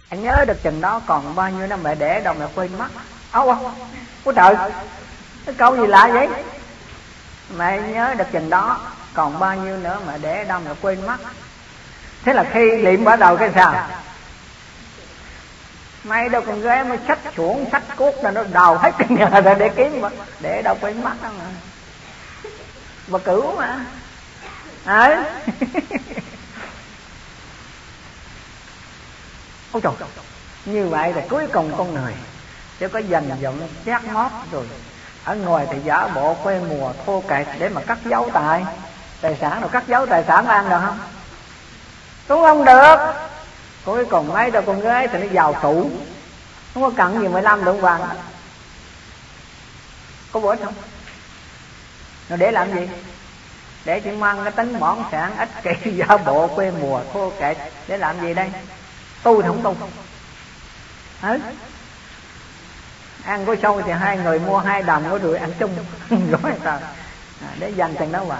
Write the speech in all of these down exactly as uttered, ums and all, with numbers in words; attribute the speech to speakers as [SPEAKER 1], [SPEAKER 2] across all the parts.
[SPEAKER 1] Nhớ được chừng đó còn bao nhiêu năm mẹ đẻ đâu mẹ quên mất. Âu âu, ôi trời, cái câu gì lạ vậy? Mẹ nhớ được chừng đó còn bao nhiêu nữa mẹ đẻ đâu mẹ quên mất. Thế là khi liệm bắt đầu cái sao? May đâu con gái mới xách xuống xách cuốc là nó đào hết cái nhà ra để kiếm mà để đâu quên mất đó mà. Bà cửu mà ấy. Ôi trời, như vậy là cuối cùng con người chỉ có dành dụm chát mót rồi ở ngoài thì giả bộ quê mùa thô kệch để mà cắt giấu tài tài sản, rồi cắt giấu tài sản ăn được không? Cũng không được. Cuối cùng mấy đứa con gái thì nó giàu tủ, không có cần gì mười lăm lượng vàng. Có bữa không? Nó để làm gì? Để chỉ mang cái tính bỏng sản ích kỷ giả bộ quê mùa thô kệch để làm gì đây? Tu thì không tu. Ừ. Ăn có sâu thì hai người mua hai đồng có rưỡi ăn chung rồi sao? À, để dành tiền đó mà.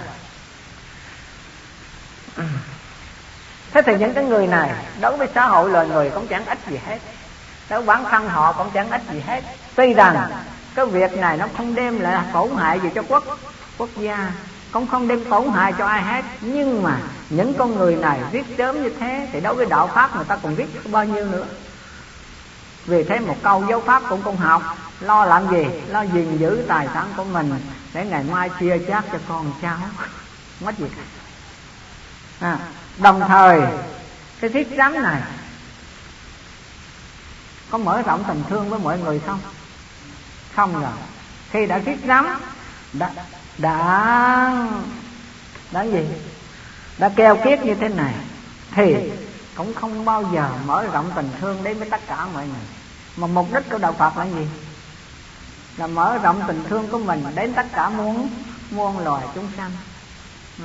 [SPEAKER 1] Thế thì những cái người này đối với xã hội loài người cũng chẳng ích gì hết, đối với bản thân họ cũng chẳng ích gì hết. Tuy rằng cái việc này nó không đem lại tổn hại gì cho quốc quốc gia, cũng không đem tổn hại cho ai hết, nhưng mà những con người này viết sớm như thế thì đối với đạo pháp người ta còn viết bao nhiêu nữa. Vì thế một câu dấu pháp cũng không học, lo làm gì? Lo gìn giữ tài sản của mình để ngày mai chia chác cho con cháu, mất gì cả. À, đồng thời cái thiết rắn này có mở rộng tình thương với mọi người không? Không rồi. Khi đã thiết rắn đã đã đã gì? Đã keo kiết như thế này thì cũng không bao giờ mở rộng tình thương đến với tất cả mọi người. Mà mục đích của đạo Phật là gì? Là mở rộng tình thương của mình đến tất cả muôn muôn loài chúng sanh. Ừ.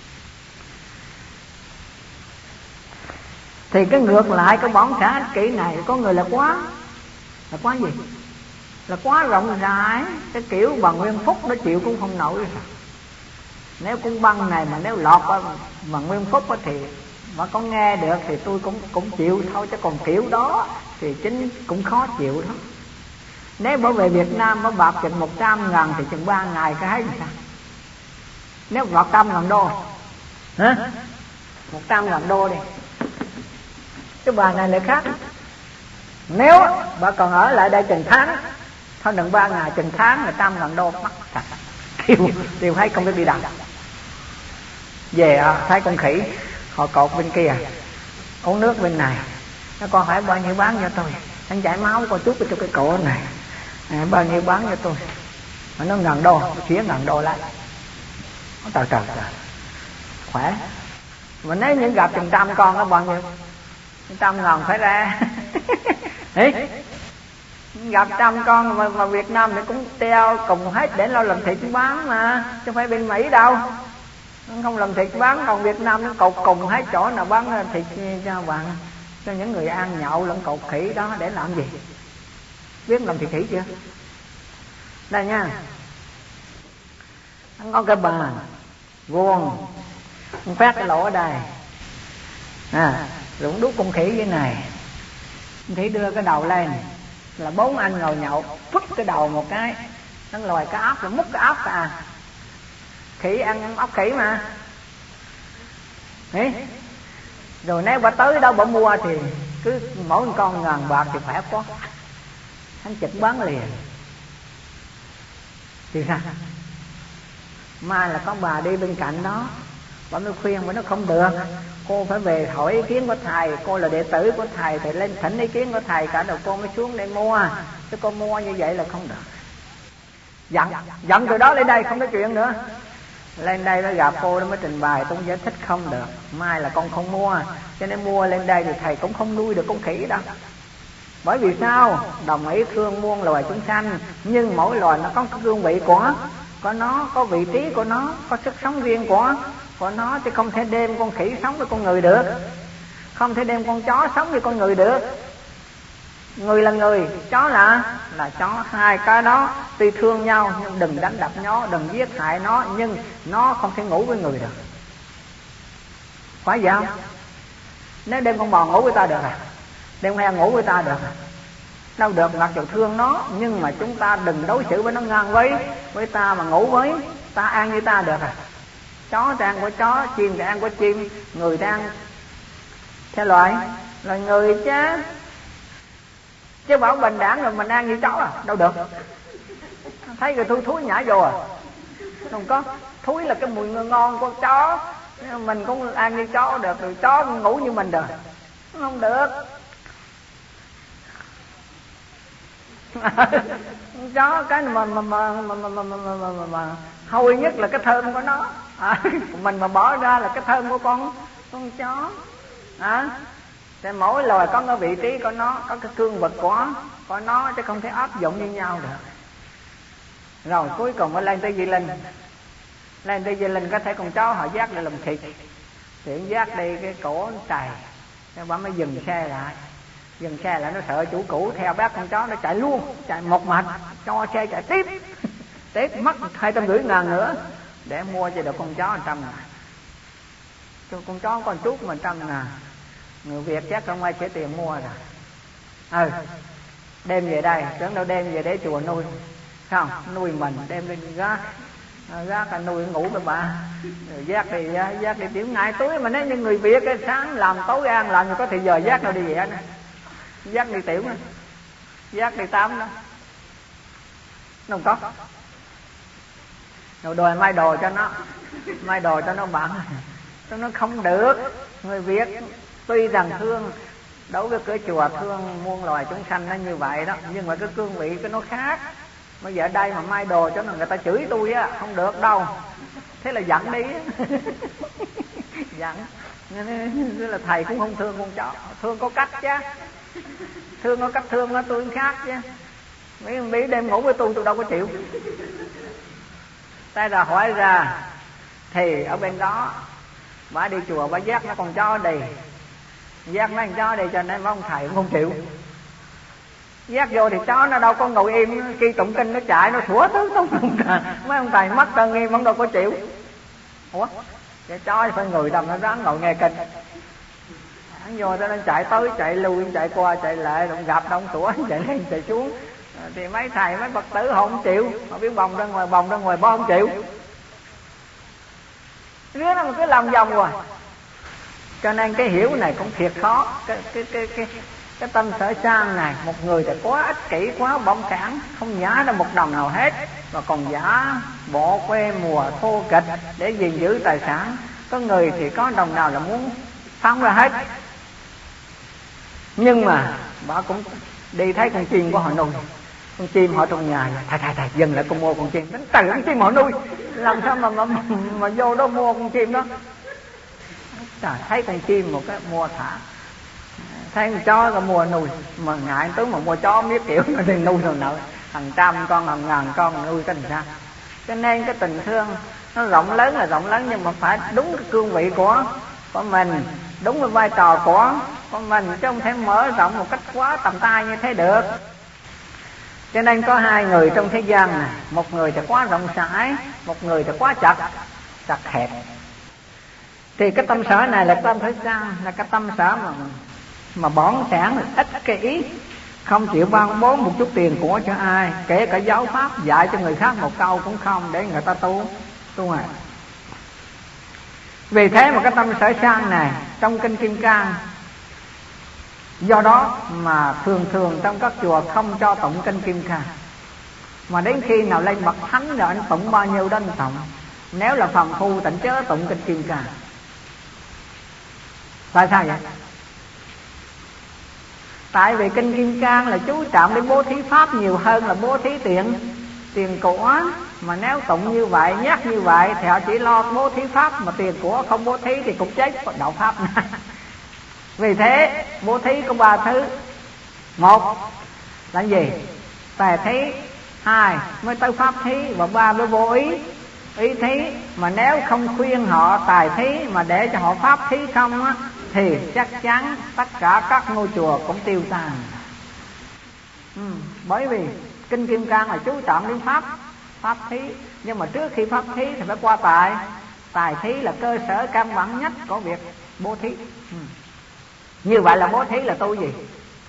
[SPEAKER 1] Thì cái ngược lại cái bỏng xã ích kỷ này có người là quá là quá gì? Là quá rộng rãi. Cái kiểu bằng Nguyên Phúc nó chịu cũng không nổi rồi. Nếu cung băng này mà nếu lọt bằng Nguyên Phúc thì mà có nghe được thì tôi cũng cũng chịu thôi, chứ còn kiểu đó thì chính cũng khó chịu đó. Nếu bảo về Việt Nam có bạc chừng một trăm ngàn thì chừng ba ngày cái hết sao? Nếu bạc trăm ngàn đô hả? Một trăm ngàn đô đi. Cái bà này lại khác. Nếu bà còn ở lại đây chừng tháng, thôi đừng ba ngày, chừng tháng là trăm ngàn đô mắc sạch. Kêu tiêu thấy không biết đi đâu. Về thấy con khỉ họ cột bên kia, uống nước bên này. Nó con hỏi bao nhiêu bán cho tôi? Anh chảy máu con chút cho cái cổ này. À, bao nhiêu bán cho tôi? Mà nó ngàn đô, nó chuyển ngàn đô lại. Trời trời trời, khỏe. Mà nếu những gặp chừng trăm con nó bao nhiêu? Trăm ngàn phải ra. Gặp trăm con mà, mà Việt Nam thì cũng treo cùng hết để lo làm thịt bán mà, chứ không phải bên Mỹ đâu. Không làm thịt bán, còn Việt Nam nó cột cùng hết chỗ nào bán thịt cho bạn, cho những người ăn nhậu lẫn cột khỉ đó để làm gì? Biết làm thịt khỉ chưa? Đây nha, nó có cái bàn vuông, nó phát cái lỗ ở đây, à, rồi cũng đút con khỉ dưới này. Con khỉ đưa cái đầu lên là bốn anh ngồi nhậu, phức cái đầu một cái, nó lòi cái óc, rồi múc cái óc à. Khỉ ăn ốc khỉ mà. Đấy. Rồi nếu bà tới đâu bà mua thì cứ mỗi con ngàn bạc thì khỏe quá, hắn chụp bán liền. Thì sao? Mai là có bà đi bên cạnh đó, bà mới khuyên, bà nói không được, cô phải về hỏi ý kiến của thầy, cô là đệ tử của thầy, thầy lên thỉnh ý kiến của thầy cả đầu cô mới xuống đây mua, chứ cô mua như vậy là không được. Giận, giận từ đó lên đây không có chuyện nữa. Lên đây nó gặp cô nó mới trình bày, tôi giải thích không được, mai là con không mua, cho nên mua lên đây thì thầy cũng không nuôi được con khỉ đâu. Bởi vì sao? Đồng ý thương muôn loài chúng sanh, nhưng mỗi loài nó có cái cương vị của của nó, có vị trí của nó, có sức sống riêng của của nó, chứ không thể đem con khỉ sống với con người được, không thể đem con chó sống với con người được. Người là người, chó là là chó, hai cái đó tuy thương nhau nhưng đừng đánh đập nó, đừng giết hại nó, nhưng nó không thể ngủ với người được. Phải vậy không? Nếu đem con bò ngủ với ta được à? Đêm nghe ngủ với ta được đâu được, mặc dù thương nó, nhưng mà chúng ta đừng đối xử với nó ngang với với ta, mà ngủ với ta ăn như ta được à. Chó thì ăn của chó, chim thì ăn của chim, người thì ăn theo loại loài người chứ. Chứ bảo bình đẳng rồi mình ăn như chó à, đâu được. Thấy người thui thúi nhả vô à, không có. Thúi là cái mùi ngon của chó, mình cũng ăn như chó được, rồi chó cũng ngủ như mình được, không được. Chó cái mà mà mà mà mà, mà, mà, mà, mà, mà hôi nhất là cái thơm của nó à, mình mà bỏ ra là cái thơm của con con chó à. Thì mỗi loài có cái vị trí của nó, có cái cương vực của của nó, chứ không thể áp dụng như nhau được. Rồi cuối cùng mới lên tới Di Linh. Lên tới Di Linh có thể con chó họ dắt để làm thịt, thì dắt đi cái cổ nó trầy, cái bà mới dừng xe lại. Dừng xe lại, nó sợ chủ cũ theo bác con chó, nó chạy luôn, chạy một mạch, cho xe chạy tiếp. Tiếp mất hai trăm rưỡi ngàn nữa để mua cho được con chó một trăm ngàn. Cho con chó con chút mà trăm ngàn, người Việt chắc không ai sẽ tiền mua rồi. Ừ, đem về đây, tưởng đâu đem về để chùa nuôi, không, nuôi mình, đem lên gác, gác là nuôi ngủ với bà, rồi dắt đi, dắt đi tiểu ngại túi. Mà nếu như người Việt cái sáng làm tối ăn, làm gì có thời giờ dắt đâu đi về nữa. Dắt đi tiểu nữa, dắt đi tắm đó, nó không có. Rồi đòi may đồ cho nó, may đồ cho nó bận, nó không được. Người Việt tuy rằng thương, đối với cửa chùa thương muôn loài chúng sanh nó như vậy đó, nhưng mà cái cương vị cái nó khác. Bây giờ đây mà may đồ cho nó, người ta chửi tôi á, không được đâu. Thế là giận đi. Giận. Nên là thầy cũng không thương con chó, thương có cách chứ. Thương có cách thương nó tôi khác chứ. Mấy ông bí đêm ngủ với tôi, tôi đâu có chịu. Tay ra hỏi ra, thì ở bên đó bà đi chùa bà dắt nó con chó đi, dắt nó con chó đi, cho nên mấy ông thầy cũng không chịu. Dắt vô thì chó nó đâu có ngồi im, khi tụng kinh nó chạy, nó sủa tứ tung tung. Mấy ông thầy mất cân nghiêm, ông đâu có chịu. Ủa, cái chó phải người đầm nó ráng ngồi nghe kinh. Hắn vô nó chạy tới, chạy lui, chạy qua, chạy lại, rồi gặp đông sủa, chạy lên, chạy xuống. Thì mấy thầy, mấy Phật tử họ không chịu, họ biết bồng ra ngoài, bồng ra ngoài, bo không chịu. Riết nó cứ lòng vòng rồi. Cho nên cái hiểu này cũng thiệt khó. Cái cái cái cái cái tâm sở sang này, một người thì quá ích kỷ, quá bỏng cản, không nhả ra một đồng nào hết, mà còn giả bộ quê mùa thô kịch để gìn giữ tài sản. Có người thì có đồng nào là muốn phóng ra hết. Nhưng mà bà cũng đi thấy con chim của họ nuôi, con chim họ trong nhà, thầy thầy thầy dừng lại con mua con chim, đánh từ con chim họ nuôi, làm sao mà mà, mà, mà vô đó mua con chim đó. Trời, thấy con chim một cái mua thả, thấy con chó là mua nuôi, mà ngại tướng mà mua chó biết kiểu nó đi nuôi rồi nợ hàng trăm con, hàng ngàn con nuôi cái làm sao. Cho nên cái tình thương nó rộng lớn là rộng lớn, nhưng mà phải đúng cái cương vị của của mình, đúng với vai trò của của mình, chứ không thể mở rộng một cách quá tầm tay như thế được. Cho nên có hai người trong thế gian này, một người thì quá rộng rãi, một người thì quá chặt chặt hẹp. Thì cái tâm sở này là tâm sở sang, là cái tâm sở mà mà bỏn sẻn, ích kỷ, không chịu ban bố một chút tiền của cho ai, kể cả giáo pháp dạy cho người khác một câu cũng không để người ta tu tu à. Vì thế mà cái tâm sở sang này trong kinh Kim Cang, do đó mà thường thường trong các chùa không cho tụng kinh Kim Cang, mà đến khi nào lên bậc thánh rồi anh tụng bao nhiêu đó anh tụng. Nếu là phàm phu tịnh chớ tụng kinh Kim Cang. Tại sao vậy? Tại vì kinh Kim Cang là chú trọng đến bố thí pháp nhiều hơn là bố thí tiền tiền của. Mà nếu tụng như vậy, nhắc như vậy thì họ chỉ lo bố thí pháp, mà tiền của không bố thí thì cũng chết đạo pháp này. Vì thế bố thí có ba thứ. Một là gì? Tài thí. Hai mới tới pháp thí. Và ba mới vô ý ý thí. Mà nếu không khuyên họ tài thí mà để cho họ pháp thí không á, thì chắc chắn tất cả các ngôi chùa cũng tiêu tan. ừ, Bởi vì kinh Kim Cang là chú trọng đến pháp pháp thí. Nhưng mà trước khi pháp thí thì phải qua tài. Tài thí là cơ sở căn bản nhất của việc bố thí. ừ. Như vậy là bố thí là tu gì?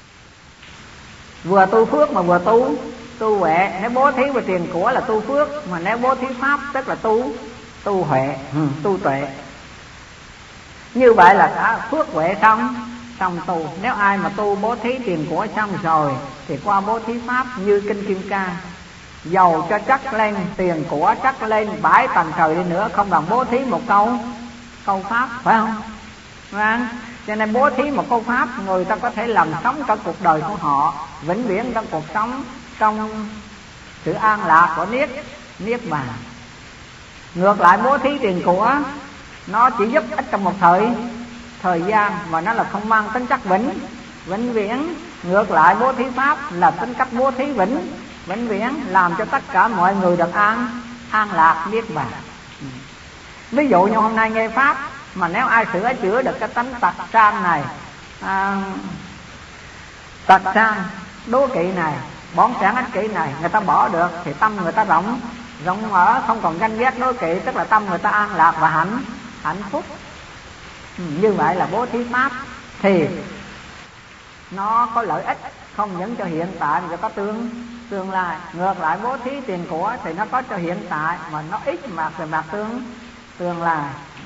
[SPEAKER 1] vừa tu phước mà vừa tu tu huệ. Nếu bố thí về tiền của là tu phước, mà nếu bố thí pháp tức là tu tu huệ, ừ, tu tuệ. Như vậy là cả phước huệ xong xong tu. Nếu ai mà tu bố thí tiền của xong rồi thì qua bố thí pháp như kinh Kim Cang, dầu cho chắc lên tiền của chắc lên bãi tầng trời đi nữa không bằng bố thí một câu câu pháp, phải không? Vâng. Cho nên bố thí một câu pháp, người ta có thể làm sống cả cuộc đời của họ vĩnh viễn trong cuộc sống, trong sự an lạc của niết niết bàn. Ngược lại bố thí tiền của nó chỉ giúp ích trong một thời thời gian, mà nó là không mang tính chất vĩnh vĩnh viễn. Ngược lại bố thí pháp là tính cách bố thí vĩnh vĩnh viễn, làm cho tất cả mọi người được an an lạc niết bàn. Ví dụ như hôm nay nghe pháp, mà nếu ai sửa chữa được cái tánh tật sang này, à, tật sang đố kỵ này, bón sản ích kỷ này, người ta bỏ được thì tâm người ta rộng rộng mở, không còn ganh ghét đố kỵ, tức là tâm người ta an lạc và hạnh hạnh phúc. Ừ, như vậy là bố thí pháp thì nó có lợi ích không những cho hiện tại mà có tương tương lai. Ngược lại bố thí tiền của thì nó có cho hiện tại mà nó ít mà về mặt tương tương lai.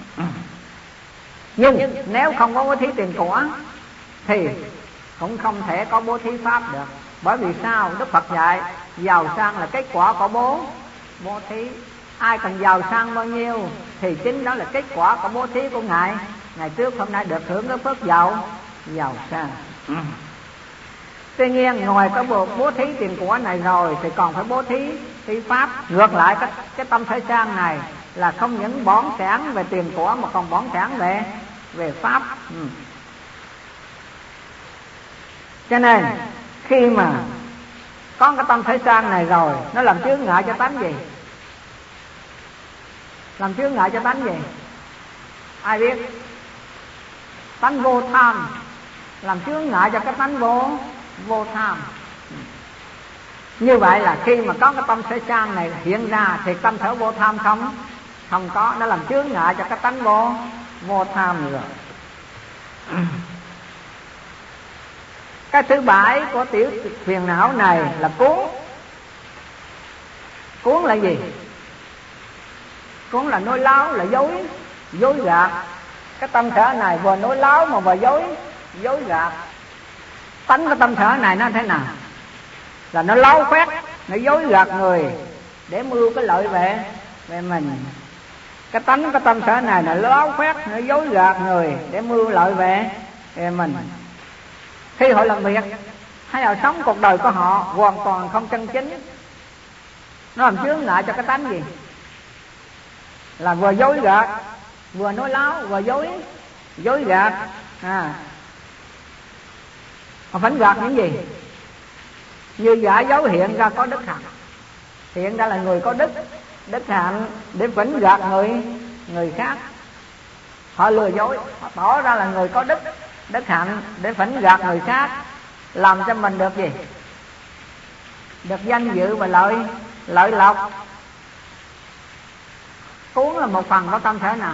[SPEAKER 1] Nhưng nếu không có bố thí tiền của thì cũng không thể có bố thí pháp được. Bởi vì sao? Đức Phật dạy giàu sang là kết quả của bố bố thí. Ai cần giàu sang bao nhiêu thì chính đó là kết quả của bố thí của Ngài ngày trước hôm nay được hưởng cái phước giàu giàu sang. Tuy nhiên ngoài cái bộ bố thí tiền của này rồi thì còn phải bố thí thí pháp. Ngược lại cái, cái tâm thể sang này là không những bón sản về tiền của mà còn bón sản về về pháp. Ừ. Cho nên khi mà có cái tâm thể sang này rồi, nó làm chướng ngại cho tánh gì? Làm chướng ngại cho tánh gì? Ai biết? Tánh vô tham. Làm chướng ngại cho cái tánh vô vô tham. Như vậy là khi mà có cái tâm thể sang này hiện ra thì tâm thể vô tham không không có, nó làm chướng ngại cho cái tánh vô vô tham rồi. Cái thứ bảy của tiểu phiền não này là cuốn. Cuốn là gì? Cuốn là nói láo, là dối dối gạt. Cái tâm thể này vừa nói láo mà vừa dối dối gạt. Tánh cái tâm thể này nó thế nào? Là nó láo khoét, nó dối gạt người để mưu cái lợi về về mình. Cái tánh cái tâm thể này là láo khoét, nó dối gạt người để mưu lợi về về mình. Khi họ làm việc hay họ sống cuộc đời của họ hoàn toàn không chân chính, nó làm chướng ngại cho cái tánh gì? Là vừa dối gạt, vừa nói láo, vừa dối dối gạt. À, họ phỉnh gạt những gì? Như giả dấu hiện ra có đức hạnh, hiện ra là người có đức đức hạnh để phỉnh gạt người người khác. Họ lừa dối, họ tỏ ra là người có đức đức hạnh để phỉnh gạt người khác, làm cho mình được gì? Được danh dự và lợi lợi lộc. Cuốn là một phần có tâm thể nào?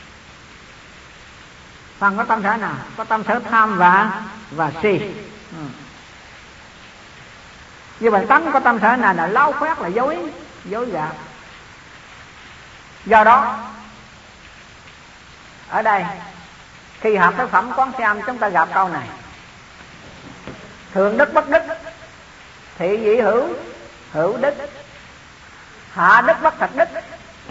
[SPEAKER 1] Phần có tâm thể nào? Có tâm thể tham và và si. Ừ. Như vậy tánh có tâm thể này là láo khoét, là dối dối gạt. Do đó ở đây khi học cái phẩm Quán Xem chúng ta gặp câu này: thượng đức bất đức, thị dĩ hữu hữu đức, hạ đức bất thật đức,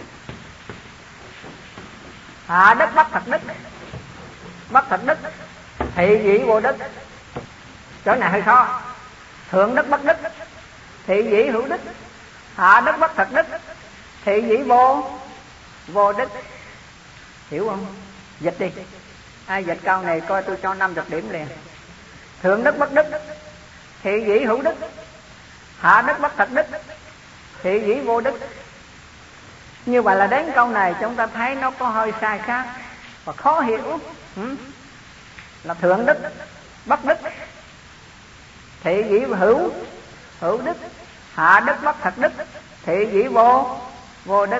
[SPEAKER 1] hạ đức bất thật đức, bất thật đức, thị dĩ vô đức. Chỗ này hơi khó. Thượng đức bất đức, thị dĩ hữu đức, hạ đức bất thật đức, thị dĩ vô vô đức. Hiểu không? Dịch đi. Ai dịch câu này coi tôi cho năm mươi điểm liền. Thượng đức bất đức, thị dĩ hữu đức, hạ đức bất thật đức, thị dĩ vô đức. Như vậy là đến câu này chúng ta thấy nó có hơi sai khác và khó hiểu. ừ? Là thượng đức bất đức, thị dĩ hữu hữu đức, hạ đức bất thật đức, thị dĩ vô vô đức.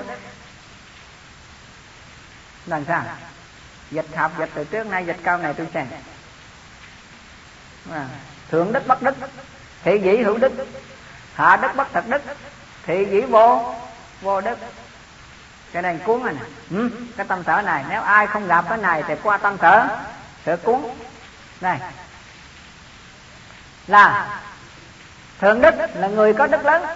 [SPEAKER 1] Làm sao? Dịch học dịch từ trước nay dịch câu này tôi xem. À, thượng đức bất đức, thị dĩ hữu đức, hạ đức bất thật đức, thị dĩ vô vô đức. Cho nên cuốn này nè, ừ, cái tâm sở này nếu ai không gặp cái này thì qua tâm sở sở cuốn này là thượng đức là người có đức lớn.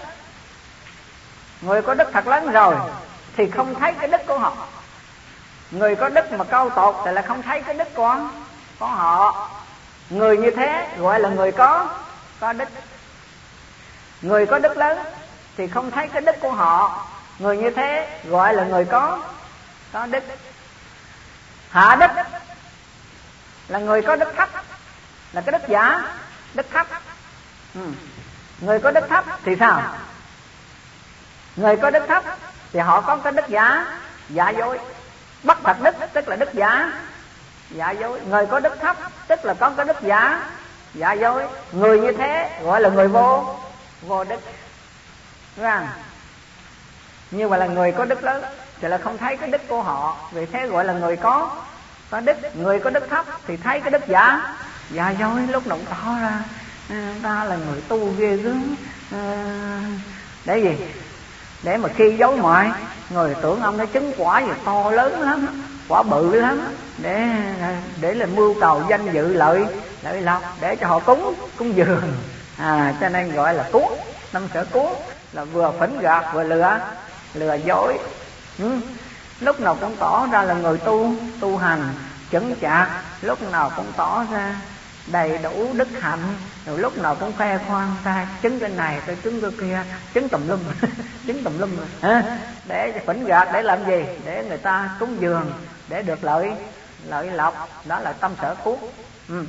[SPEAKER 1] Người có đức thật lớn rồi thì không thấy cái đức của họ. Người có đức mà câu tột thì là không thấy cái đức của của họ. Người như thế gọi là người có có đức. Người có đức lớn thì không thấy cái đức của họ. Người như thế gọi là người có có đức. Hạ đức là người có đức thấp, là cái đức giả, đức thấp. Ừ. Người có đức thấp thì sao? Người có đức thấp thì họ có cái đức giả, giả dối. Bất thật đức tức là đức giả, giả dối. Người có đức thấp tức là có cái đức giả, giả dối. Người như thế gọi là người vô vô đức. Đúng không? Như vậy là người có đức lớn thì là không thấy cái đức của họ, vì thế gọi là người có có đức. Người có đức thấp thì thấy cái đức giả, giả dối. Lúc nào cũng tỏ ra ta là người tu ghê gớm. Để gì? Để mà khi dối mọi người tưởng ông nó chứng quả gì to lớn lắm, quả bự lắm, để để là mưu cầu danh dự lợi lợi lộc, để cho họ cúng cúng dường. À, cho nên gọi là cuốn. Tâm sở cuốn là vừa phỉnh gạt vừa lừa lừa dối. Ừ. Lúc nào cũng tỏ ra là người tu tu hành chững chạc, lúc nào cũng tỏ ra đầy đủ đức hạnh, rồi lúc nào cũng khoe khoang ta chứng cái này tôi chứng cái kia, chứng tùm lum chứng tùm lum à, để phỉnh gạt để làm gì? Để người ta cúng dường, để được lợi lợi lộc. Đó là tâm sở cuốn. Ừ.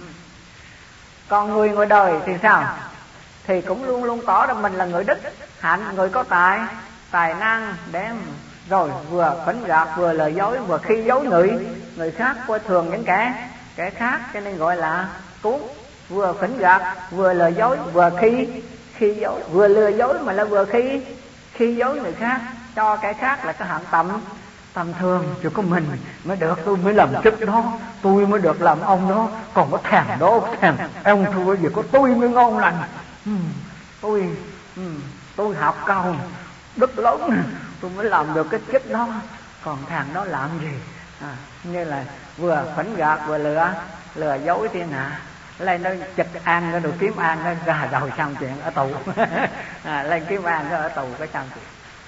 [SPEAKER 1] Còn người ngoài đời thì sao? Thì cũng luôn luôn tỏ ra mình là người đức hạnh, người có tài tài năng, để rồi vừa phỉnh gạt vừa lời dối, vừa khi dối người người khác, coi thường những kẻ kẻ khác, cho nên gọi là cuốn. Vừa phỉnh gạt vừa lời dối, vừa khi khi dối, vừa lừa dối mà là vừa khi khi dối người khác, cho kẻ khác là cái hạng tầm tầm thường. Chỉ có mình mới được, tôi mới làm chức đó, tôi mới được làm ông đó, còn có thằng đó thằng ông thua gì, có tôi mới ngon lành. Ừ, tôi ừ, tôi học cao đức lớn tôi mới làm được cái chức đó, còn thằng đó làm gì? À, như là vừa phỉnh gạt vừa lừa lừa dối thiên hạ. Lên nó chật an nó được kiếm an nó ra đầu xong chuyện ở tù. À, lên kiếm an nó ở tù cái xong chuyện.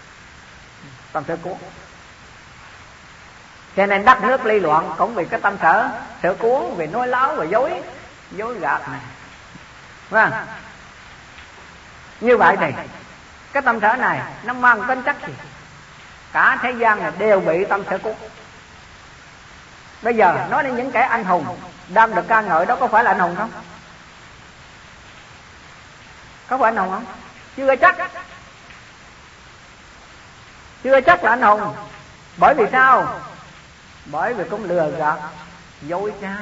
[SPEAKER 1] Tâm sở cuốn. Cho nên đất nước ly loạn cũng vì cái tâm sở sở cuốn, vì nói láo và dối dối gạt này. Vâng. Như vậy thì cái tâm sở này nó mang tính chất gì? Cả thế gian này đều bị tâm sở cuốn. Bây giờ nói đến những kẻ anh hùng đang được ca ngợi đó, có phải là anh hùng không? Có phải anh hùng không? Chưa chắc. Chưa chắc là anh hùng. Bởi vì sao? Bởi vì cũng lừa gạt dối trá,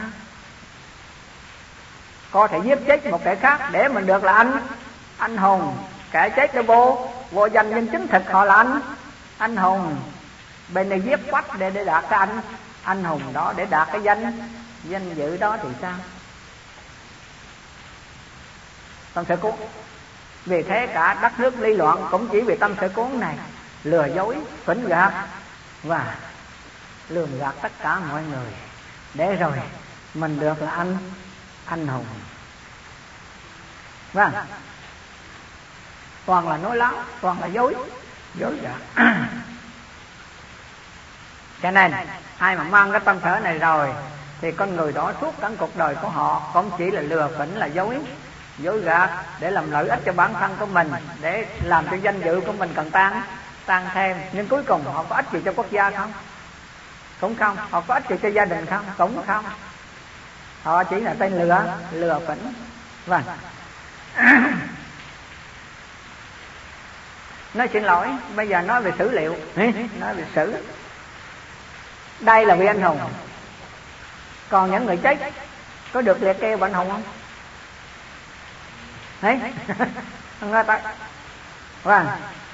[SPEAKER 1] có thể giết chết một kẻ khác để mình được là anh anh hùng. Kẻ chết nó vô vô danh, nhưng chính thực họ là anh anh hùng. Bên này giết quách để để đạt cái anh anh hùng đó, để đạt cái danh danh dự đó thì sao? Tâm sở cuốn. Vì thế cả đất nước ly loạn cũng chỉ vì tâm sở cuốn này, lừa dối phỉnh gạt và lường gạt tất cả mọi người, để rồi mình được là anh anh hùng. Vâng. Toàn là nói láo, toàn là dối dối gạt. Cho nên ai mà mang cái tâm sở này rồi thì con người đó suốt cả cuộc đời của họ cũng chỉ là lừa phỉnh, là dối dối gạt, để làm lợi ích cho bản thân của mình, để làm cho danh dự của mình càng tăng tăng thêm. Nhưng cuối cùng họ có ích gì cho quốc gia không? Cũng không. Họ có ích gì cho gia đình không? Cũng không. Họ chỉ là tên lừa lừa phỉnh. Vâng. Nói xin lỗi, bây giờ nói về sử liệu. Nói về sử. Đây là vị anh hùng. Còn những người chết có được liệt kê anh hùng không? Đấy. Nghe ta. Vâng.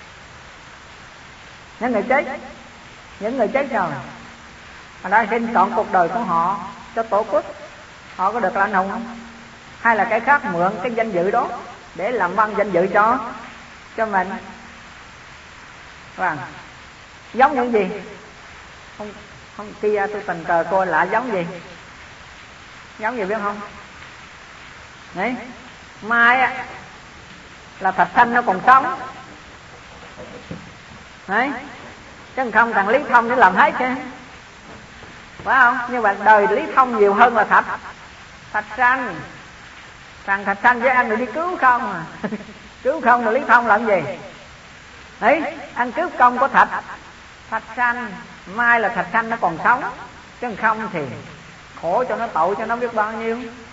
[SPEAKER 1] Những người chết, những người chết rồi, họ đã sinh trọn cuộc đời của họ cho tổ quốc, họ có được là anh hùng không? Hay là cái khác mượn cái danh dự đó để làm văn danh dự cho cho mình. Vâng, giống những gì? Không, không kia tôi tình cờ coi lại giống gì? Giống gì biết không? Đấy, mai á là Thạch Thanh nó còn sống. Đấy, chứ không thằng Lý Thông nó làm hết chứ, phải không? Nhưng mà đời Lý Thông nhiều hơn là Thạch Thạch Sanh. Thằng Thạch Sanh với anh rồi đi cứu không à cứu không rồi Lý Thông làm gì? Đấy, anh cướp công của Thạch Thạch Sanh. Mai là Thạch Sanh nó còn sống, chứ không thì khổ cho nó, tội cho nó biết bao nhiêu.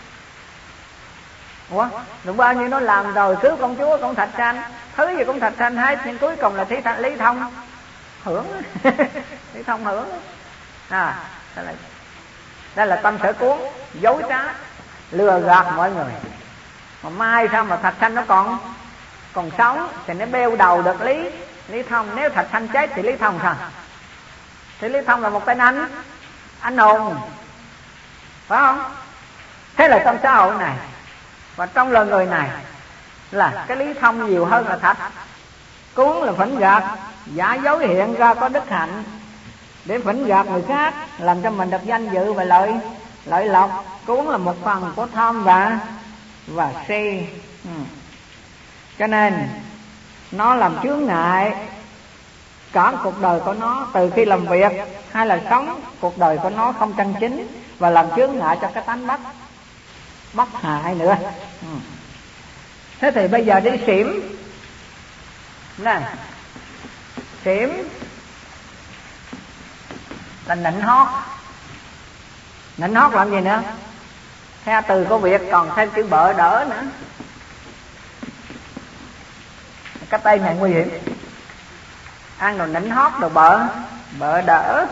[SPEAKER 1] Ủa, được bao nhiêu nó làm rồi, cứu công chúa, công Thạch Sanh, thứ gì cũng Thạch Sanh hết, nhưng cuối cùng là Thí Thanh Lý Thông hưởng Lý Thông hưởng. À, đây là, đây là tâm sở cuốn, dối trá, lừa gạt mọi người. Mà mai sao mà Thạch Sanh nó còn còn sống thì nó bêu đầu được Lý Lý Thông. Nếu Thạch Sanh chết thì Lý Thông sao? Thì Lý Thông là một tên anh anh hùng, phải không? Thế là trong xã hội này và trong lời người này là cái Lý Thông nhiều hơn là Thạch Cuốn. Là phỉnh gạt, giả dối hiện ra có đức hạnh để phỉnh gạt người khác, làm cho mình được danh dự và lợi lợi lộc. Cuốn là một phần của tham và và si. ừ. Cho nên nó làm chướng ngại cả cuộc đời của nó, từ khi làm việc hay là sống, cuộc đời của nó không chân chính, và làm chướng ngại cho cái tánh bất bất hại nữa. ừ. Thế thì bây giờ đi xỉm nè, xỉm là nịnh hót. Nịnh hót làm gì nữa? Theo từ có việc còn thêm chữ bợ đỡ nữa. Cái tay này nguy hiểm. Ăn đồ nịnh hót, đồ bợ bợ đỡ.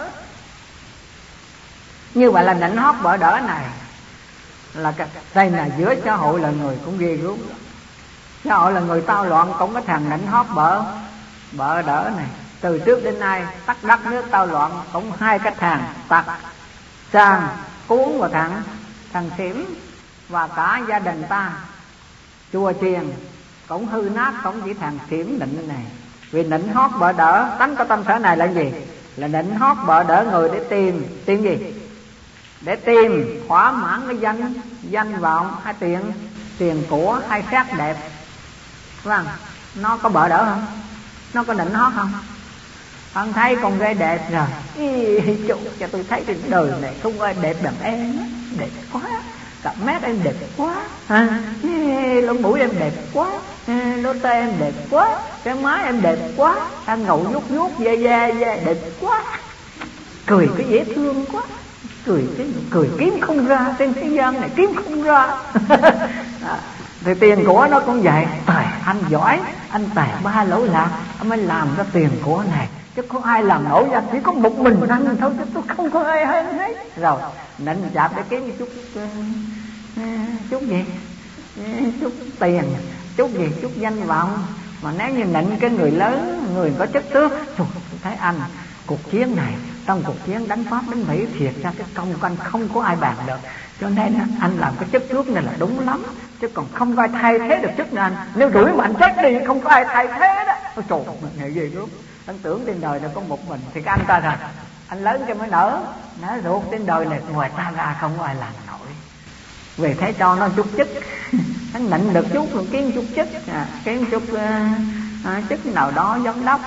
[SPEAKER 1] Như vậy là nịnh hót bợ đỡ này là cái đây là giữa xã hội là người cũng ghê gớm. Xã hội là người tao loạn, cũng có thằng nịnh hót bợ bợ đỡ này. Từ trước đến nay tất đất nước tao loạn cũng hai cái thằng Tặc Sàng Cuốn và thằng thằng xỉm. Và cả gia đình ta chùa chiền cũng hư nát, cũng chỉ thằng xỉm nịnh này. Vì nịnh hót bợ đỡ, tánh có tâm sở này là gì? Là nịnh hót bợ đỡ người để tìm tìm gì? Để tìm thỏa mãn cái danh danh vọng hay tiền tiền của hay sắc đẹp. Vâng, nó có bợ đỡ không? Nó có nịnh hót không? Ông thấy con gái đẹp rồi, ý, chủ cho tôi thấy trên đời này không ai đẹp bằng em, đẹp quá, cặp mát em đẹp quá, à, lỗ mũi em đẹp quá, lỗ tai em đẹp quá, cái má em đẹp quá, ăn ngầu vuốt vuốt da da da đẹp quá, cười cái dễ thương quá, cười cái cười kiếm không ra, trên thế gian này kiếm không ra. À, thì tiền của nó cũng vậy. Tài anh giỏi, anh tài ba lỗ lạc, anh mới làm ra tiền của này, chứ có ai làm nổi ra, chỉ có một mình anh thôi, chứ tôi không có ai hơn hết. Rồi nịnh chạp để kiếm chút uh, chút gì, chút tiền, chút gì, chút danh vọng. Mà nếu như nịnh cái người lớn, người có chức tước, tôi thấy anh cuộc chiến này, trong cuộc chiến đánh Pháp đánh Mỹ, thiệt ra cái công của anh không có ai bàn được, cho nên anh làm cái chức tước này là đúng lắm, chứ còn không có ai thay thế được chức này anh. Nếu đuổi mà anh chết đi không có ai thay thế đó. Ôi trời, mình nghĩ gì lắm. Anh tưởng trên đời này có một mình thì cái anh ta rồi, anh lớn cho mới nở, nở ruột trên đời này ngoài ta ra không có ai làm nổi. Vì thế cho nó chút chức, anh nịnh được chút rồi kiếm chút chức, à, kiếm chút uh, uh, chức nào đó giám đốc,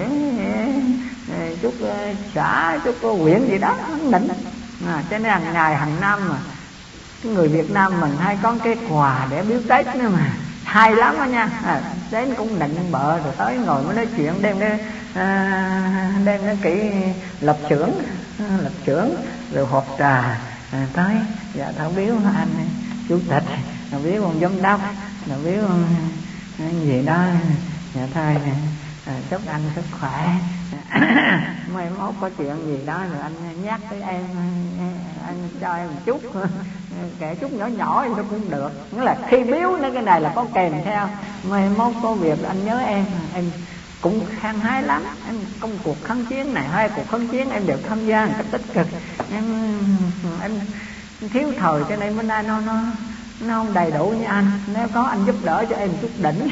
[SPEAKER 1] chút uh, xã, chút uh, huyện gì đó, anh nịnh. À, cho nên hàng ngày hàng năm mà cái người Việt Nam mình hay có cái quà để biếu Tết nữa mà hay lắm đó nha. À, đến cũng nịnh bợ rồi tới ngồi mới nói chuyện, đem cái à, đem cái kỹ lập xưởng lập xưởng rồi hộp trà à, tới dạ thảo biếu anh chủ tịch, rồi biếu ông giám đốc, rồi biếu ông gì đó, dạ thôi à, chúc anh sức khỏe. Mai mốt có chuyện gì đó rồi anh nhắc tới em, anh cho em một chút, kể chút nhỏ nhỏ thì nó cũng được. Nghĩa là khi biếu nó cái này là có kèm theo, mai mốt có việc anh nhớ em, em cũng hăng hái lắm, em công cuộc kháng chiến này, hai cuộc kháng chiến em đều tham gia một cách tích cực, em em thiếu thời cho nên bữa nay nó nó nó không đầy đủ như anh. Nếu có anh giúp đỡ cho em chút đỉnh.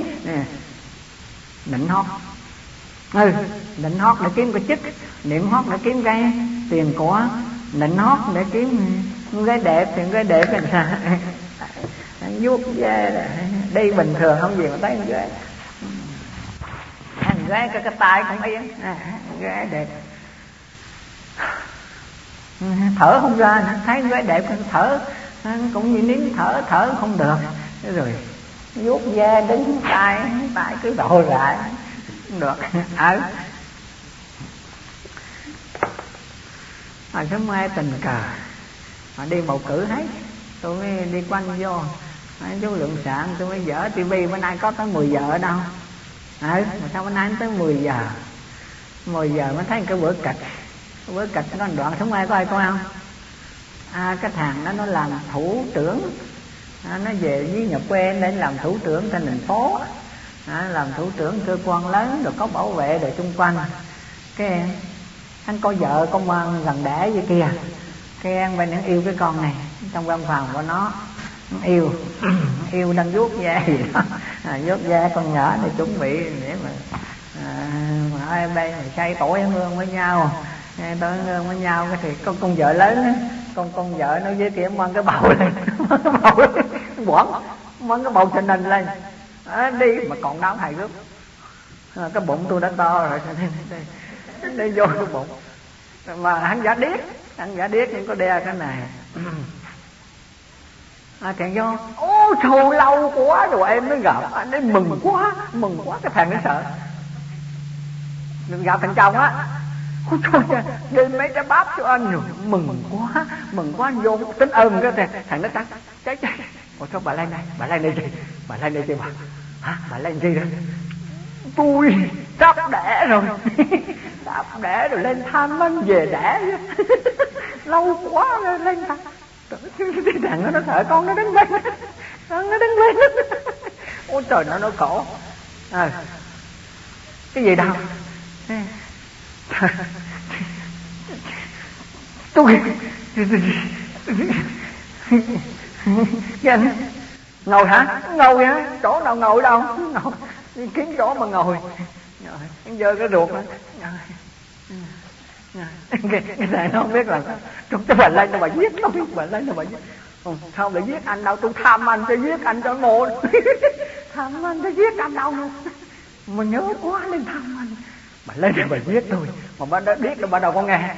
[SPEAKER 1] Định hót. Ừ, định hót để kiếm cái chức, niệm hót để kiếm cái tiền của, định hót để kiếm gái đẹp, thì gái đẹp là sao? Anh vuốt ve đi bình thường không gì mà thấy con gái, anh gái cái cái tay cũng yên, à, gái đẹp thở không ra, thấy gái đẹp thở cũng như nín thở, thở không được, rồi vuốt ve đứng tay tay cứ đổ lại không được. Ở hồi sớm mai tình cờ họ đi bầu cử hết, tôi mới đi quanh vô chú Lượng Sạn, tôi mới dở tivi. Bữa nay có tới mười giờ ở đâu, ừ, mà sao bữa nay tới mười giờ mười giờ mới thấy cái bữa kịch. Cái bữa kịch có một đoạn sớm mai có ai coi không? À, cái thằng đó nó làm thủ trưởng, à, nó về với nhà quê để làm thủ trưởng trên thành phố, à, làm thủ trưởng cơ quan lớn rồi có bảo vệ rồi chung quanh. Cái anh có vợ công gần đẻ với kia, cái anh bên nó yêu cái con này trong văn phòng của nó, yêu yêu đang vuốt ve gì đó, à, vuốt ve con nhỏ để chuẩn bị để mà à, mà hai bên xây tổ em hương với nhau, tổ em hương với nhau. Cái thì con con vợ lớn đó, con con vợ nó với kia mang cái bầu lên, mang cái bầu lên, quẩn mang cái bầu trình hình lên, à, đi mà còn đau hài gớm, à, cái bụng tôi đã to rồi, đi vô cái bụng mà hắn giả điếc, hắn giả điếc nhưng có đe cái này. À, thằng vô, ô trời lâu quá rồi em mới gặp anh ấy, mừng quá, mừng quá. Cái thằng nó sợ đừng gặp thằng chồng á, ôi trời đi mấy trái bắp cho anh rồi, mừng quá, mừng quá. Anh vô tính ơn cái thằng, thằng nó trắng cháy cháy. Ủa sao bà lên đây, bà lên đây gì, bà lên đây gì bà, hả, bà lên gì đó? Tôi sắp đẻ rồi, sắp đẻ rồi lên thăm anh về đẻ. Lâu quá rồi lên thăm. Cái thằng nó nó sợ con nó đứng lên, con nó đứng lên. Ôi trời, nó nó khổ. À, cái gì đâu? Tôi cái anh ngồi hả? Ngồi hả? Chỗ nào ngồi đâu? Ngồi kiếm chỗ mà ngồi. Anh giơ cái ruột đó. Cái, cái này nó không biết là chúng ta bà lên nó bà giết nó, bà lên nó bà giết. Ừ, sao lại giết anh đâu, tôi tham anh cho giết anh cho ngồi. Tham anh cho giết anh đâu nữa, mà nhớ quá lên tham anh. Bà lên rồi bà giết tôi, mà bà đã biết rồi bà đầu con nghe.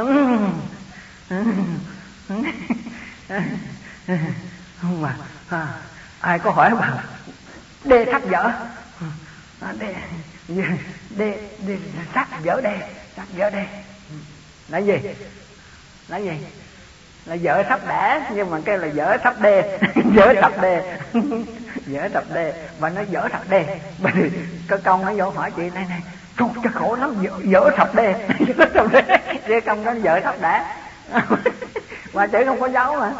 [SPEAKER 1] Không mà à, ai có hỏi bà đê thắt vợ, à, đê đê đê thắt vợ đê, thắt vợ đê là gì? Là gì? Là vợ sắp đẻ, nhưng mà kêu là vợ sắp đê. Vợ sắp đê. Vợ sắp đê. Và nó vợ sắp đê. Bởi vì cái công nó vô hỏi chị này này, trục cho khổ lắm, vợ, vợ sắp đê. Vợ sắp đê. Cái công đó vợ sắp đẻ. Mà chị không có dấu mà.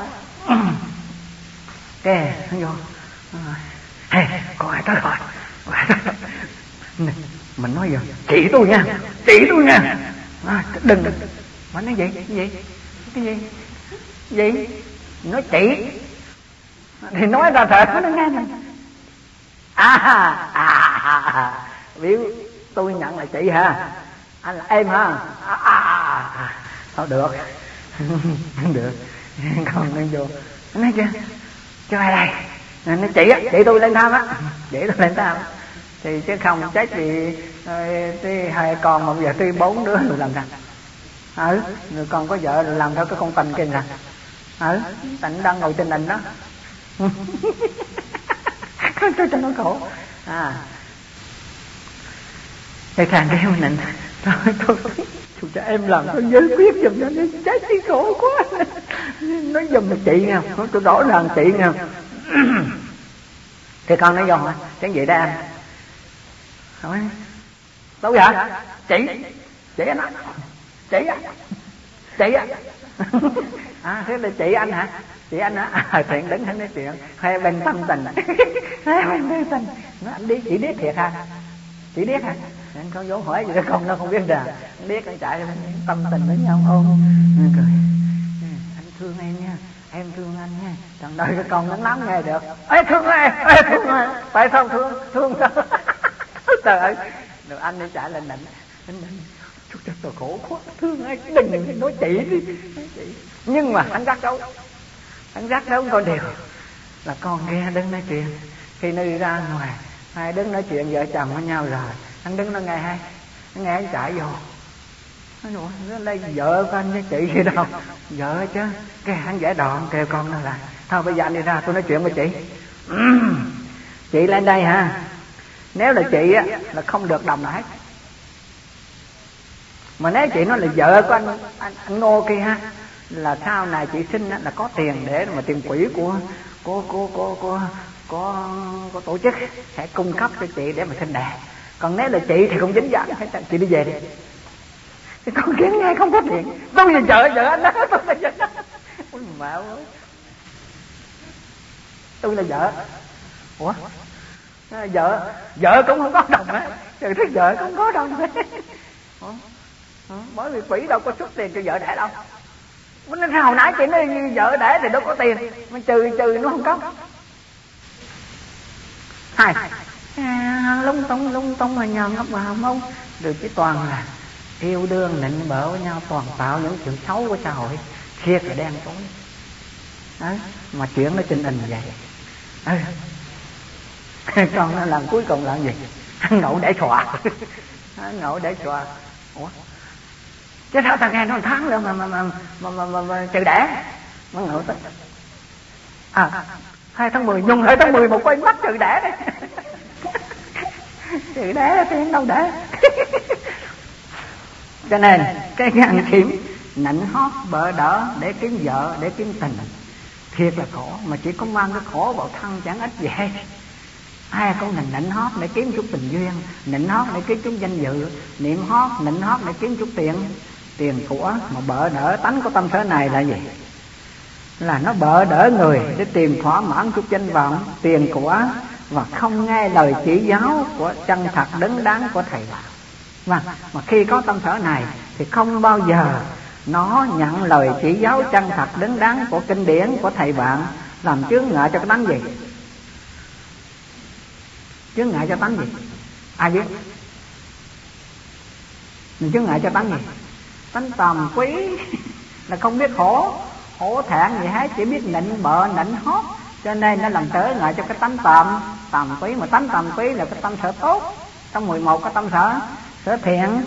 [SPEAKER 1] Kè, nó vô. Hey, có ai tới rồi. Có ai tới rồi. Mình nói giờ, chị tôi nha, chị tôi nha. À, đừng đừng mà nói gì cái gì cái gì gì nói chị thì nói ra thật nó nghe này. À, à, à, à biểu tôi nhận là chị hả, anh là em hả? À, à, à. Thôi được. Không được, còn đang vô nói chưa cho ai đây, nói chị á, chị tôi lên thăm á, chị tôi lên thăm thì chứ không chết vì thì hai con mà bây giờ tuy bốn đứa rồi làm sao? Ừ, rồi con có vợ rồi làm theo cái con tình kia nè. Ừ, tình đang ngồi trên nền đó. Tôi cho nó khổ. À, cái thằng kia mà nịnh, thôi tôi tôi cho em làm tôi giới quyết giùm cho nó chết đi khổ quá. Nói giùm là chị nha, nói tôi rõ ràng chị nha. Thì con nói vô hả? Cái gì đây anh? Hỏi đâu vậy? Chị, chị anh á, chị á, chị á. À thế là chị anh hả? Chị anh hả? À, chuyện đứng hắn nói chuyện, hai bên tâm tình, hai bên tâm tình. Nó anh đi, chị biết thiệt hả? Chị biết hả? Anh có dấu hỏi gì đó không? Nó không biết ra. Anh biết anh chạy tâm tình với nhau ôm, cười. Anh thương em nha, em thương anh nha. Thằng đời cái con nó lắm nghe được. Ê thương em, ê thương em. Tại sao thương, thương sao? Trời ơi. Rồi anh đi chạy lên nịnh. Anh nịnh. Chú chắc tôi khổ quá, thương ai, đừng nói chị đi. Chị. Nhưng mà anh rắc rối. Anh rắc rối con điều là con nghe đứng nói chuyện. Khi nó đi ra ngoài, hai đứng nói chuyện vợ chồng với nhau rồi, anh đứng nó nghe hay, nó nghe anh chạy vô. Nó đây vợ của anh với chị gì đâu, vợ chứ. Cái hắn giải đòn kêu con nó là thôi bây giờ anh đi ra tôi nói chuyện với chị. Chị lên đây ha. Nếu là chị á là không được đồng nào hết. Mà nếu chị nói là vợ của anh anh, anh Nô kia ha, là sau này chị sinh á, là có tiền để mà tiền quỹ của của của của của của, của tổ chức sẽ cung cấp cho chị để mà sinh đẻ. Còn nếu là chị thì không dính dáng, chị đi về đi. Cái con kiến nghe không có tiền. Tôi là vợ vợ anh đó, tôi là vợ. Ôi mẹ ơi. Tôi là vợ. Ủa? Vợ vợ cũng không có đồng á. Trời thấy vợ cũng không có đồng á. Bởi vì quỷ đâu có xuất tiền cho vợ đẻ đâu. Nó hồi nãy chị nói vợ đẻ thì đâu có tiền, mà trừ trừ nó không có. Hai à, lung tung lung tung mà nhờ ngọc mà không được, chỉ toàn là yêu đương nịnh bợ với nhau, toàn tạo những chuyện xấu của xã hội, thiệt là đen tối. Đấy, mà chuyện nó trình hình vậy. Ừ. Con nó làm cuối cùng là gì? Ăn nhậu để xòa. Ăn nhậu để xòa. Ủa? Chứ sao thằng nghe nó một tháng luôn mà mà mà mà mà, mà, mà trừ đẻ. Nó ngộ tới. À, hai tháng mười, nhung hai tháng mười một quay mắt trừ đẻ đấy. Trừ đẻ thì đâu đẻ. Cho nên cái ăn kiếm nịnh hót bợ đỡ để kiếm vợ, để kiếm tình, thiệt là khổ. Mà chỉ có mang cái khổ vào thân chẳng ích gì hết. Ai cũng nịnh nịnh hót để kiếm chút tình duyên, nịnh hót để kiếm chút danh dự, niệm hót nịnh hót để kiếm chút tiền tiền của. Mà bợ đỡ tánh của tâm sở này là gì? Là nó bợ đỡ người để tìm thỏa mãn chút danh vọng, tiền của, và không nghe lời chỉ giáo của chân thật đứng đắn của thầy bảo. Và mà khi có tâm sở này thì không bao giờ nó nhận lời chỉ giáo chân thật đứng đắn của kinh điển của thầy bạn, làm chướng ngại cho cái tánh gì? Chướng ngại cho tánh gì? Ai biết? Mình chướng ngại cho tánh gì? Tánh tầm quý là không biết khổ, khổ thẹn gì hết, chỉ biết nịnh bợ nịnh hót, cho nên nó làm trở ngại cho cái tánh tầm tầm quý. Mà tánh tầm quý là cái tâm sở tốt. Trong mười một có tâm sở sở thiện.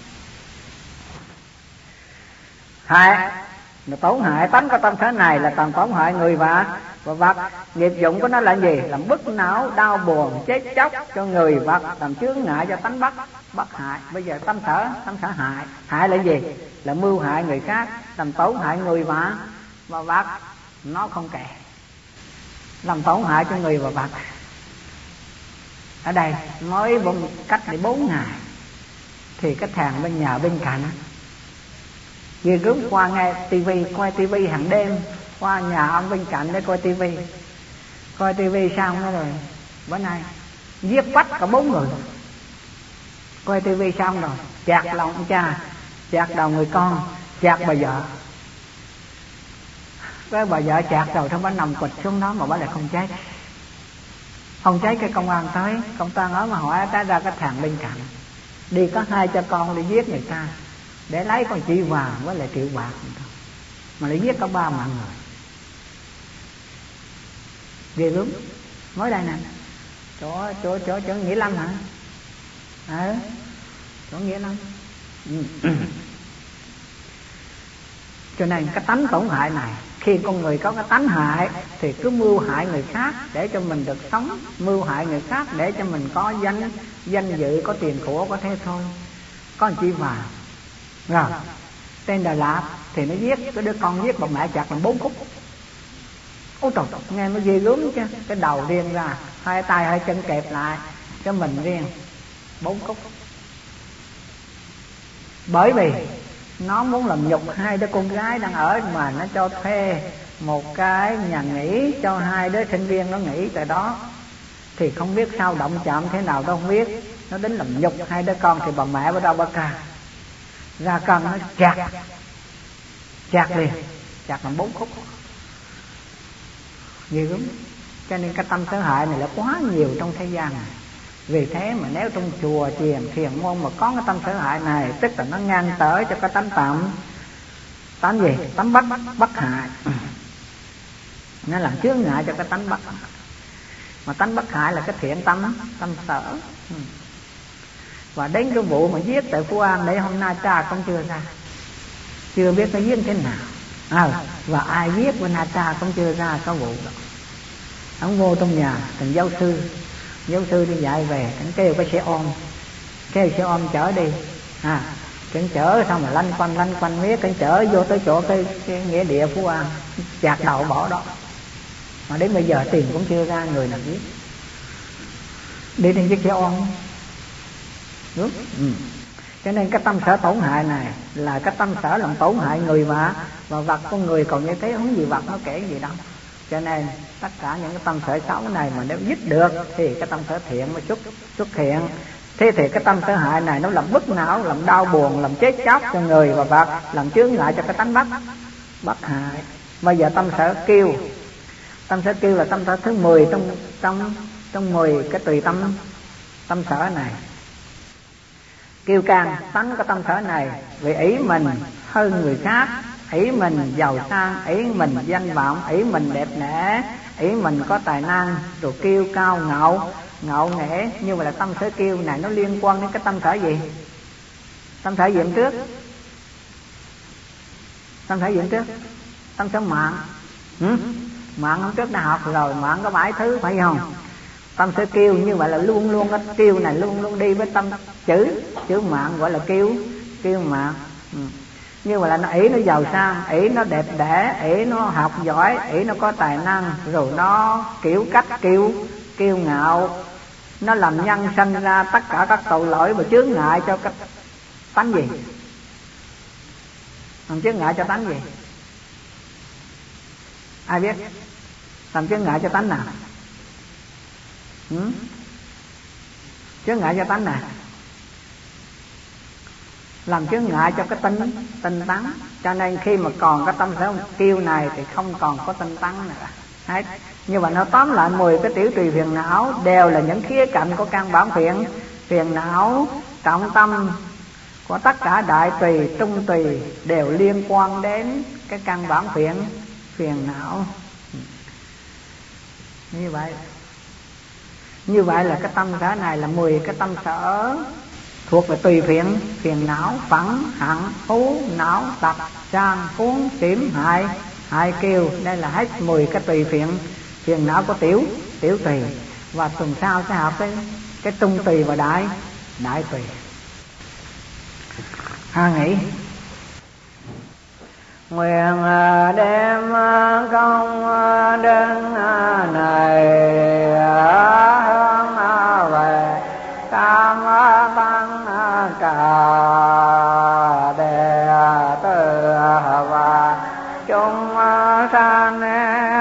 [SPEAKER 1] Hại là tổn hại tánh của tâm sở này là toàn tổn hại người và và vật. Nghiệp dụng của nó là gì? Làm bức não, đau buồn, chết chóc cho người vật, làm chướng ngại cho tánh bất bất hại. Bây giờ tâm sở tâm sở hại, hại là gì? Là mưu hại người khác, làm tổn hại người và và vật. Nó không kể, làm tổn hại cho người và vật. Ở đây mới bụng cách để bốn ngày thì cái thằng bên nhà bên cạnh vừa gớm qua nghe tivi, coi tivi hàng đêm, qua nhà ông bên cạnh để coi tivi. Coi tivi xong đó rồi bữa nay giết bắt cả bốn người. Coi tivi xong rồi chặt lòng ông cha, chặt đầu người con, chặt bà vợ. Cái bà vợ chặt rồi trong bà nằm quịch xuống đó mà bà lại không chết. Không chết, cái công an tới, công an ở mà hỏi tới ra cái thằng bên cạnh đi có hai cha con đi giết người ta để lấy con chị vàng với lại triệu bạc, mà lại giết có ba mạng người. Ghê lắm. Mới đây nè, chỗ chỗ chỗ chỗ Nghĩa Lâm hả? À, chỗ Nghĩa Lâm. Ừ. Cho nên cái tánh tổn hại này, khi con người có cái tánh hại thì cứ mưu hại người khác để cho mình được sống, mưu hại người khác để cho mình có danh danh dự, có tiền của, có thế thôi. Có anh chị vàng rồi tên Đà Lạt thì nó giết cái đứa con, giết bà mẹ chặt làm bốn khúc. Ôi trời, nghe nó ghê gớm chứ. Cái đầu riêng ra, hai tay hai chân kẹp lại, cái mình riêng bốn khúc. Bởi vì nó muốn làm nhục hai đứa con gái đang ở, mà nó cho thuê một cái nhà nghỉ cho hai đứa sinh viên nó nghỉ tại đó. Thì không biết sao động chạm thế nào đâu không biết, nó đến làm nhục hai đứa con. Thì bà mẹ ở đâu bà ca ra con nó chặt chặt liền, chặt làm bốn khúc. nhiều lắm. Cho nên cái tâm sở hại này là quá nhiều trong thế gian này. Vì thế mà nếu trong chùa chiền thiền môn mà có cái tâm sở hại này, tức là nó ngang tới cho cái tánh tạm. Tánh gì? Tánh bất bất hại. Nó làm chướng ngại cho cái tánh bất hại. Mà tánh bất hại là cái thiện tâm, tâm sở. Và đến cái vụ mà giết tại Phú An để hôm nay cha cũng chưa ra, chưa biết nó giết thế nào. À, và ai giết bên Na Tra cũng chưa ra có vụ đó. Ông vô trong nhà, thằng giáo sư giáo sư đi dạy về, cảnh kêu cái xe ôm, kêu xe ôm chở đi. À, cảnh chở xong rồi lanh quanh lanh quanh miết, cảnh chở vô tới chỗ cái, cái nghĩa địa Phú An, chặt đầu bỏ đó. Mà đến bây giờ tìm cũng chưa ra người nào giết. Đi trên chiếc xe ôm. Đúng. Ừ. Cho nên cái tâm sở tổn hại này là cái tâm sở làm tổn hại người mà. Và vật con người còn như thế, không gì vật nó kể gì đâu. Cho nên tất cả những cái tâm sở xấu này mà nếu dứt được thì cái tâm sở thiện mới xuất, xuất hiện. Thế thì cái tâm sở hại này nó làm bức não, làm đau buồn, làm chết chóc cho người và vật, làm chướng ngại cho cái tánh bất bất hại. Bây giờ tâm sở kiêu, tâm sở kiêu là tâm sở thứ mười trong trong trong mười cái tùy tâm tâm sở này. Kiêu căng tánh cái tâm sở này vì ý mình hơn người khác, ý mình giàu sang, ý mình danh vọng, ý mình đẹp đẽ, ý mình có tài năng, rồi kiêu cao ngạo ngạo nghễ. Như vậy là tâm sở kiêu này nó liên quan đến cái tâm sở gì? Tâm sở gì hôm trước? Tâm sở gì hôm trước? Tâm sở mạng. ừ? Mạng hôm trước đã học rồi, mạng có bảy thứ phải không? Tâm sở kiêu như vậy là luôn luôn cái kiêu này luôn luôn đi với tâm chữ chữ mạng, gọi là kiêu kiêu mạng. ừ. Như vậy là nó ý nó giàu sang, ý nó đẹp đẽ, ý nó học giỏi, ý nó có tài năng, rồi nó kiểu cách kiêu kiêu ngạo, nó làm nhân sanh ra tất cả các tội lỗi và chướng ngại cho cái tánh gì? Làm chướng ngại cho tánh gì? Ai biết? Làm chướng ngại cho tánh nào? Ừ? Chướng ngại cho tánh nào? Làm chướng ngại cho cái tinh tinh tấn. Cho nên khi mà còn cái tâm sở kiêu này thì không còn có tinh tấn nữa hết. Như vậy nó tóm lại mười cái tiểu tùy phiền não đều là những khía cạnh của căn bản phiền phiền não. Trọng tâm của tất cả đại tùy trung tùy đều liên quan đến cái căn bản phiền phiền não. Như vậy Như vậy là cái tâm sở này là mười cái tâm sở thuộc về tùy phiền phiền não: phẫn, hận, thú, não, tập, sang, cuốn, xỉm, hại, hại kiều. Đây là hết mười cái tùy phiền phiền não của tiểu tiểu tùy. Và tuần sau sẽ học cái cái trung tùy và đại đại tùy. Ha nghĩ nguyện đem công đức này hướng về tam tăng cả đệ tử và chúng sanh